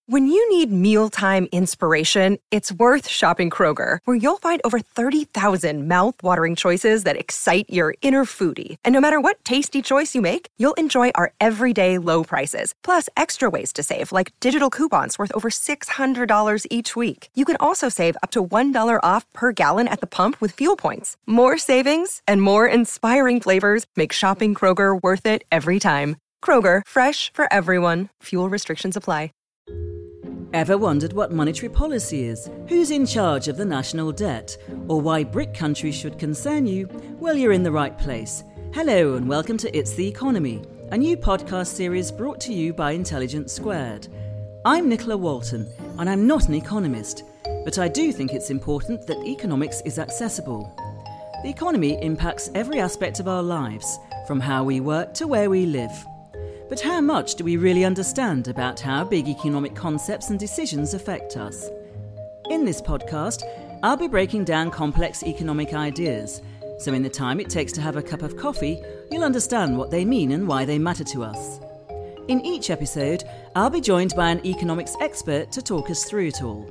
When you need mealtime inspiration, it's worth shopping Kroger, where you'll find over 30,000 mouth-watering choices that excite your inner foodie. And no matter what tasty choice you make, you'll enjoy our everyday low prices, plus extra ways to save, like digital coupons worth over $600 each week. You can also save up to $1 off per gallon at the pump with fuel points. More savings and more inspiring flavors make shopping Kroger worth it every time. Kroger, fresh for everyone. Fuel restrictions apply. Ever wondered what monetary policy is, who's in charge of the national debt, or why BRIC countries should concern you? Well, you're in the right place. Hello and welcome to It's the Economy, a new podcast series brought to you by Intelligence Squared. I'm Nicola Walton, and I'm not an economist, but I do think it's important that economics is accessible. The economy impacts every aspect of our lives, from how we work to where we live. But how much do we really understand about how big economic concepts and decisions affect us? In this podcast, I'll be breaking down complex economic ideas, so in the time it takes to have a cup of coffee, you'll understand what they mean and why they matter to us. In each episode, I'll be joined by an economics expert to talk us through it all.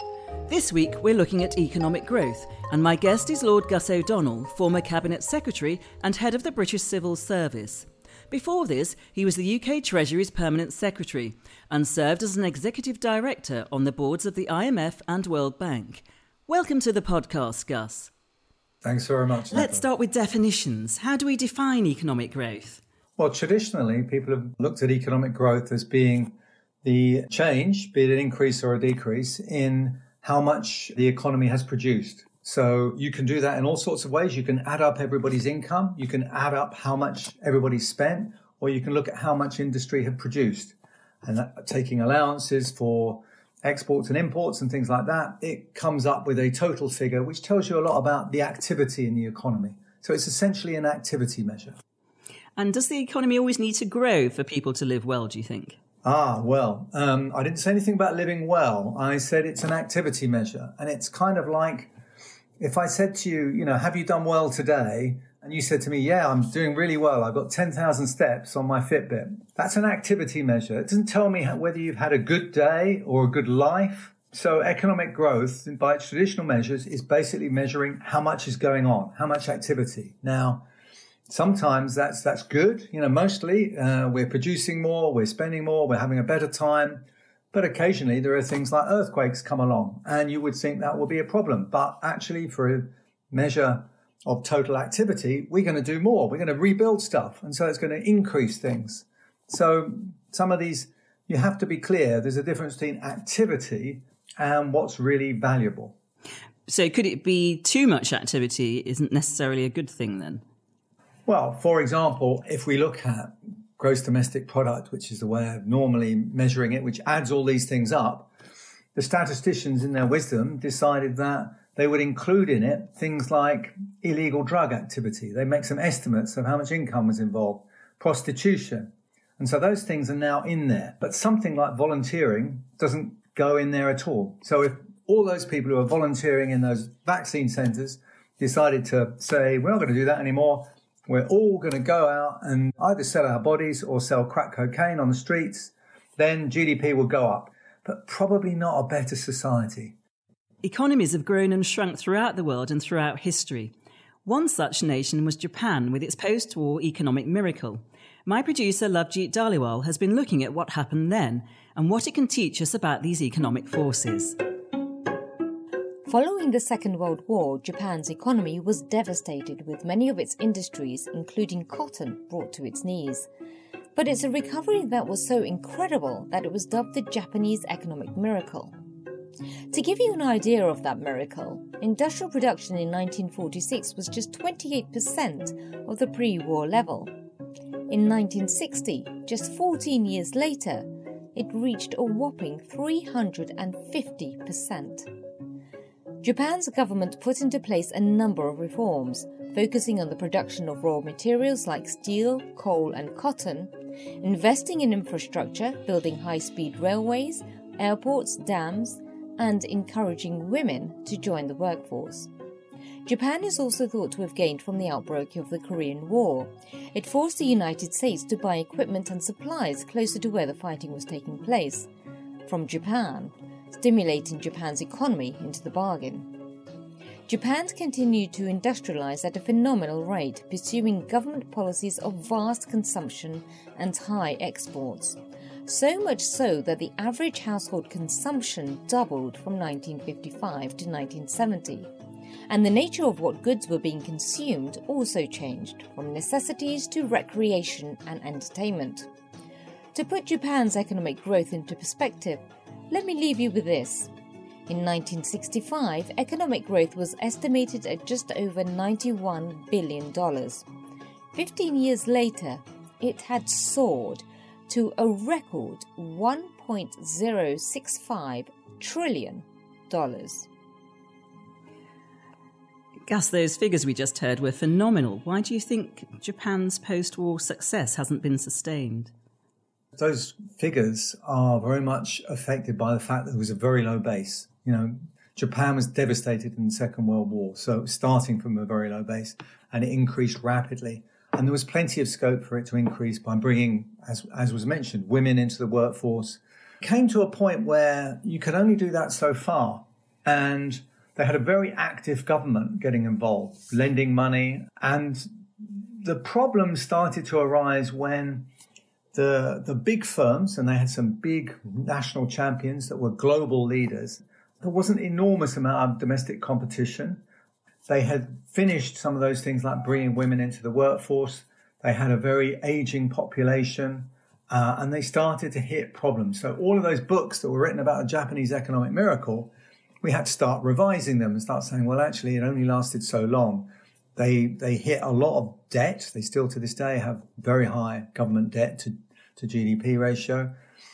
This week, we're looking at economic growth, and my guest is Lord Gus O'Donnell, former Cabinet Secretary and head of the British Civil Service. Before this, he was the UK Treasury's Permanent Secretary and served as an Executive Director on the boards of the IMF and World Bank. Welcome to the podcast, Gus. Thanks very much. Let's start with definitions. How do we define economic growth? Well, traditionally, people have looked at economic growth as being the change, be it an increase or a decrease, in how much the economy has produced. So you can do that in all sorts of ways. You can add up everybody's income. You can add up how much everybody spent, or you can look at how much industry had produced. And that, taking allowances for exports and imports and things like that, it comes up with a total figure, which tells you a lot about the activity in the economy. So it's essentially an activity measure. And does the economy always need to grow for people to live well, do you think? I didn't say anything about living well. I said it's an activity measure. And it's kind of like, if I said to you, have you done well today? And you said to me, yeah, I'm doing really well. I've got 10,000 steps on my Fitbit. That's an activity measure. It doesn't tell me whether you've had a good day or a good life. So economic growth, by its traditional measures, is basically measuring how much is going on, how much activity. Now, sometimes that's good. Mostly we're producing more, we're spending more, we're having a better time. But occasionally there are things like earthquakes come along and you would think that will be a problem. But actually for a measure of total activity, we're going to do more. We're going to rebuild stuff. And so it's going to increase things. So some of these, you have to be clear. There's a difference between activity and what's really valuable. So could it be too much activity isn't necessarily a good thing then? Well, for example, if we look at gross domestic product, which is the way of normally measuring it, which adds all these things up, the statisticians in their wisdom decided that they would include in it things like illegal drug activity. They make some estimates of how much income was involved, prostitution. And so those things are now in there. But something like volunteering doesn't go in there at all. So if all those people who are volunteering in those vaccine centres decided to say, we're not going to do that anymore, we're all going to go out and either sell our bodies or sell crack cocaine on the streets, then GDP will go up. But probably not a better society. Economies have grown and shrunk throughout the world and throughout history. One such nation was Japan with its post-war economic miracle. My producer Lovejeet Dhaliwal has been looking at what happened then and what it can teach us about these economic forces. Following the Second World War, Japan's economy was devastated with many of its industries, including cotton, brought to its knees. But it's a recovery that was so incredible that it was dubbed the Japanese economic miracle. To give you an idea of that miracle, industrial production in 1946 was just 28% of the pre-war level. In 1960, just 14 years later, it reached a whopping 350%. Japan's government put into place a number of reforms, focusing on the production of raw materials like steel, coal and cotton, investing in infrastructure, building high-speed railways, airports, dams, and encouraging women to join the workforce. Japan is also thought to have gained from the outbreak of the Korean War. It forced the United States to buy equipment and supplies closer to where the fighting was taking place. from Japan, stimulating Japan's economy into the bargain. Japan's continued to industrialize at a phenomenal rate, pursuing government policies of vast consumption and high exports. So much so that the average household consumption doubled from 1955 to 1970. And the nature of what goods were being consumed also changed, from necessities to recreation and entertainment. To put Japan's economic growth into perspective, let me leave you with this. In 1965, economic growth was estimated at just over $91 billion. 15 years later, it had soared to a record $1.065 trillion. Gus, those figures we just heard were phenomenal. Why do you think Japan's post-war success hasn't been sustained? Those figures are very much affected by the fact that it was a very low base. You know, Japan was devastated in the Second World War, so starting from a very low base, and it increased rapidly. And there was plenty of scope for it to increase by bringing, as was mentioned, women into the workforce. It came to a point where you could only do that so far. And they had a very active government getting involved, lending money. And the problem started to arise when the big firms, and they had some big national champions that were global leaders, there wasn't an enormous amount of domestic competition. They had finished some of those things like bringing women into the workforce. They had a very aging population, and they started to hit problems. So all of those books that were written about a Japanese economic miracle, we had to start revising them and start saying, well, actually, it only lasted so long. They hit a lot of debt. They still to this day have very high government debt to GDP ratio.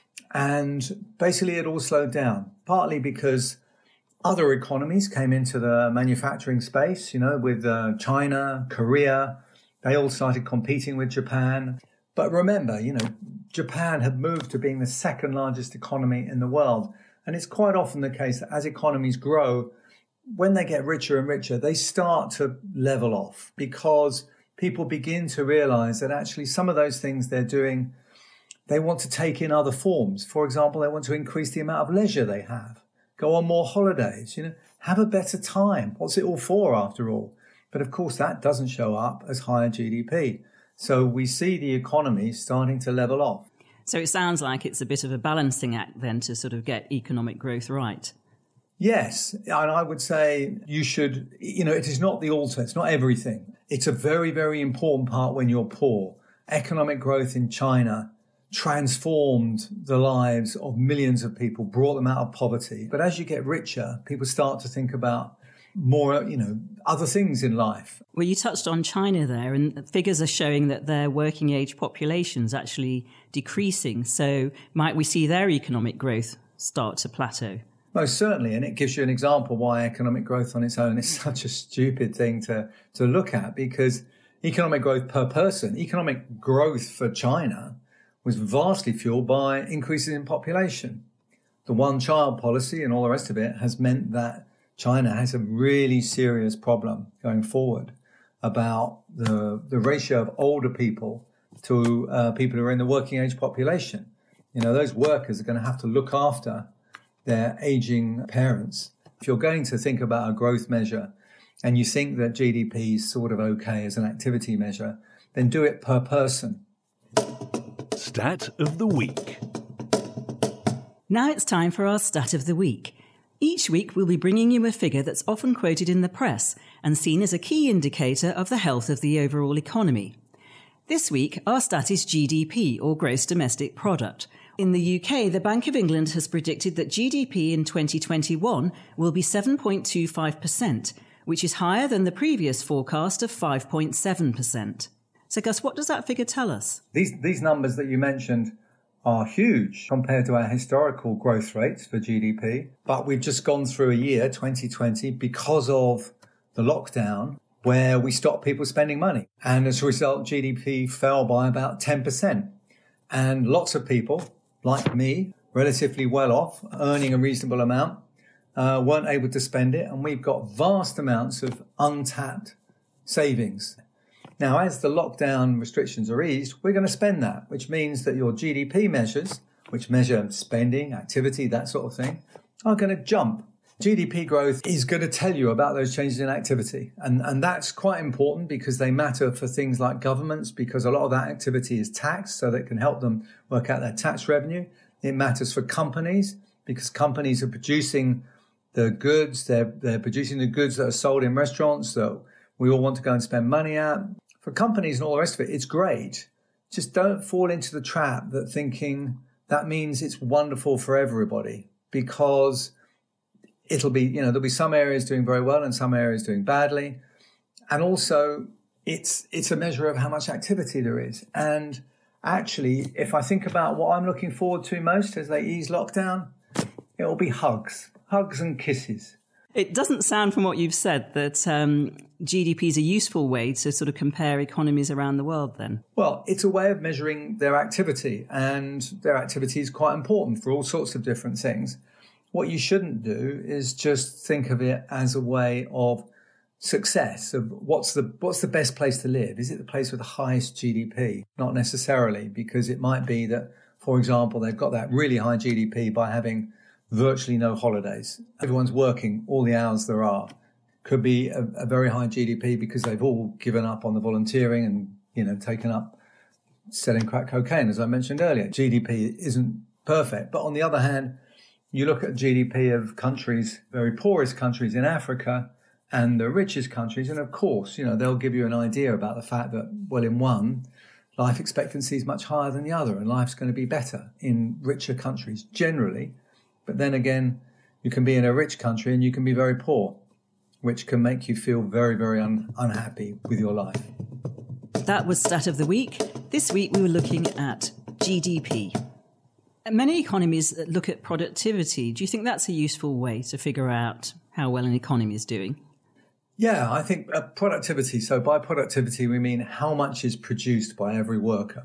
And basically it all slowed down, partly because other economies came into the manufacturing space, you know, with China, Korea. They all started competing with Japan. But remember, you know, Japan had moved to being the second largest economy in the world. And it's quite often the case that as economies grow, when they get richer and richer, they start to level off because people begin to realize that actually some of those things they're doing, they want to take in other forms. For example, they want to increase the amount of leisure they have, go on more holidays, you know, have a better time. What's it all for after all? But of course, that doesn't show up as higher GDP. So we see the economy starting to level off. So it sounds like it's a bit of a balancing act then to sort of get economic growth right. Yes, and I would say you should, you know, it is not the altar, it's not everything. It's a very, very important part when you're poor. Economic growth in China transformed the lives of millions of people, brought them out of poverty. But as you get richer, people start to think about more, you know, other things in life. Well, you touched on China there, and figures are showing that their working age population's actually decreasing. So might we see their economic growth start to plateau? Most certainly, and it gives you an example why economic growth on its own is such a stupid thing to look at, because economic growth per person, economic growth for China was vastly fueled by increases in population. The one-child policy and all the rest of it has meant that China has a really serious problem going forward about the ratio of older people to people who are in the working age population. You know, those workers are going to have to look after their aging parents. If you're going to think about a growth measure and you think that GDP is sort of okay as an activity measure, then do it per person. Stat of the Week. Now it's time for our Stat of the Week. Each week we'll be bringing you a figure that's often quoted in the press and seen as a key indicator of the health of the overall economy. This week, our stat is GDP, or Gross Domestic Product. In the UK, the Bank of England has predicted that GDP in 2021 will be 7.25%, which is higher than the previous forecast of 5.7%. So, Gus, what does that figure tell us? These numbers that you mentioned are huge compared to our historical growth rates for GDP. But we've just gone through a year, 2020, because of the lockdown, where we stopped people spending money. And as a result, GDP fell by about 10%. And lots of people, like me, relatively well off, earning a reasonable amount, weren't able to spend it. And we've got vast amounts of untapped savings. Now, as the lockdown restrictions are eased, we're going to spend that, which means that your GDP measures which measure spending, activity, that sort of thing, are going to jump. GDP growth is going to tell you about those changes in activity. And that's quite important because they matter for things like governments, because a lot of that activity is taxed, so that it can help them work out their tax revenue. It matters for companies because companies are producing the goods. They're producing the goods that are sold in restaurants that we all want to go and spend money at. For companies and all the rest of it, it's great. Just don't fall into the trap that thinking that means it's wonderful for everybody, because it'll be, there'll be some areas doing very well and some areas doing badly. And also it's a measure of how much activity there is. And actually, if I think about what I'm looking forward to most as they ease lockdown, it'll be hugs and kisses. It doesn't sound from what you've said that GDP is a useful way to sort of compare economies around the world then. Well, it's a way of measuring their activity, and their activity is quite important for all sorts of different things. What you shouldn't do is just think of it as a way of success, of what's the best place to live. Is it the place with the highest GDP? Not necessarily, because it might be that, for example, they've got that really high GDP by having virtually no holidays. Everyone's working all the hours there are. Could be a very high GDP because they've all given up on the volunteering and, taken up selling crack cocaine, as I mentioned earlier. GDP isn't perfect. But on the other hand, you look at GDP of countries, very poorest countries in Africa and the richest countries, and of course, they'll give you an idea about the fact that, well, in one, life expectancy is much higher than the other, and life's going to be better in richer countries generally. But then again, you can be in a rich country and you can be very poor, which can make you feel very, very unhappy with your life. That was Stat of the Week. This week we were looking at GDP. Many economies look at productivity. Do you think that's a useful way to figure out how well an economy is doing? Yeah, I think productivity. So by productivity, we mean how much is produced by every worker.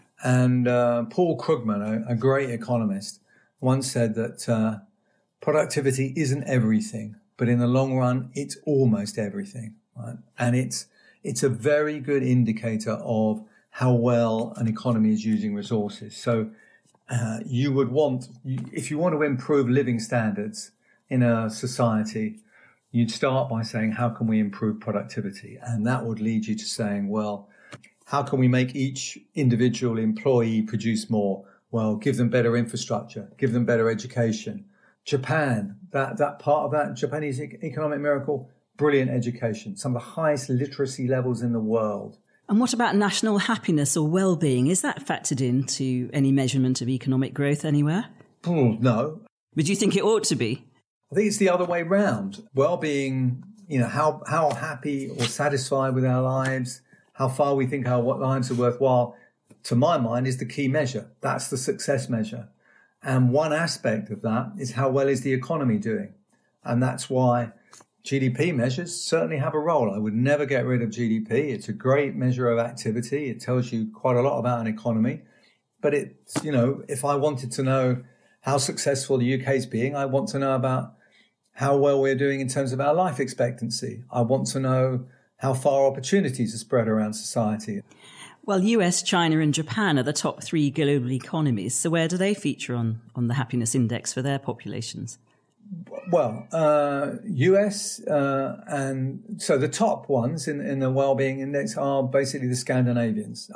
And Paul Krugman, a great economist, once said that productivity isn't everything, but in the long run, it's almost everything. Right? And it's a very good indicator of how well an economy is using resources. So you would want, if you want to improve living standards in a society, you'd start by saying, how can we improve productivity? And that would lead you to saying, well, how can we make each individual employee produce more? Well, give them better infrastructure, give them better education. Japan, that part of that Japanese economic miracle, brilliant education, some of the highest literacy levels in the world. And what about national happiness or well-being? Is that factored into any measurement of economic growth anywhere? No. But do you think it ought to be? I think it's the other way round. Well-being, how happy or satisfied with our lives, how far we think our lives are worthwhile, to my mind, is the key measure. That's the success measure. And one aspect of that is how well is the economy doing? And that's why GDP measures certainly have a role. I would never get rid of GDP. It's a great measure of activity. It tells you quite a lot about an economy. But it's, if I wanted to know how successful the UK is being, I want to know about how well we're doing in terms of our life expectancy. I want to know how far opportunities are spread around society. Well, US, China and Japan are the top three global economies. So where do they feature on the happiness index for their populations? Well, US and so the top ones in the well-being index are basically the Scandinavians.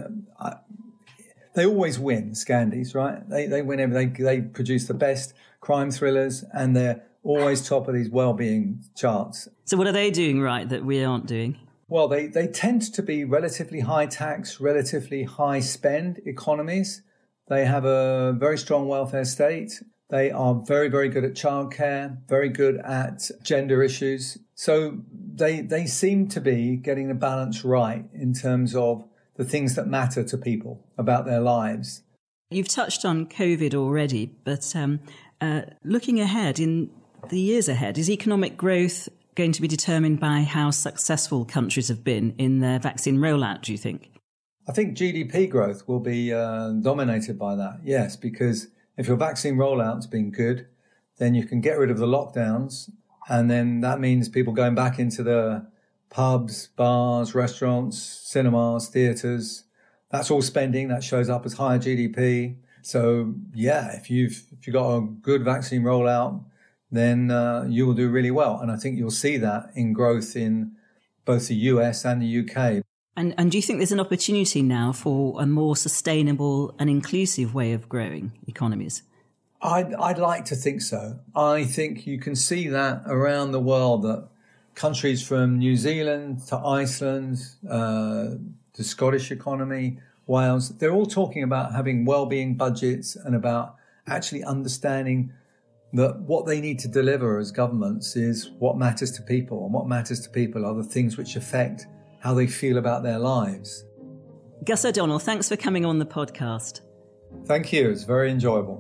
They always win, Scandis, right? They win they produce the best crime thrillers, and they're always top of these well-being charts. So what are they doing right that we aren't doing? Well, they tend to be relatively high tax, relatively high spend economies. They have a very strong welfare state. They are very, very good at childcare, very good at gender issues. So they seem to be getting the balance right in terms of the things that matter to people about their lives. You've touched on COVID already, but looking ahead in the years ahead, is economic growth going to be determined by how successful countries have been in their vaccine rollout, do you think? I think GDP growth will be dominated by that, yes, because if your vaccine rollout's been good, then you can get rid of the lockdowns, and then that means people going back into the pubs, bars, restaurants, cinemas, theatres. That's all spending. That shows up as higher GDP. So, yeah, if you've got a good vaccine rollout, then you will do really well. And I think you'll see that in growth in both the US and the UK. And do you think there's an opportunity now for a more sustainable and inclusive way of growing economies? I'd like to think so. I think you can see that around the world, that countries from New Zealand to Iceland, the Scottish economy, Wales, they're all talking about having well-being budgets and about actually understanding that what they need to deliver as governments is what matters to people. And what matters to people are the things which affect how they feel about their lives. Gus O'Donnell, thanks for coming on the podcast. Thank you. It's very enjoyable.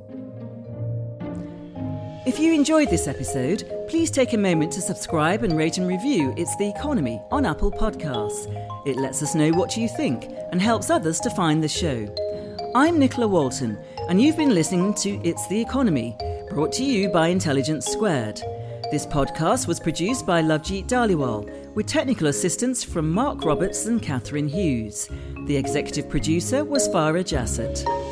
If you enjoyed this episode, please take a moment to subscribe and rate and review It's the Economy on Apple Podcasts. It lets us know what you think and helps others to find the show. I'm Nicola Walton, and you've been listening to It's the Economy, brought to you by Intelligence Squared. This podcast was produced by Lovejeet Dhaliwal, with technical assistance from Mark Roberts and Catherine Hughes. The executive producer was Farah Jassett.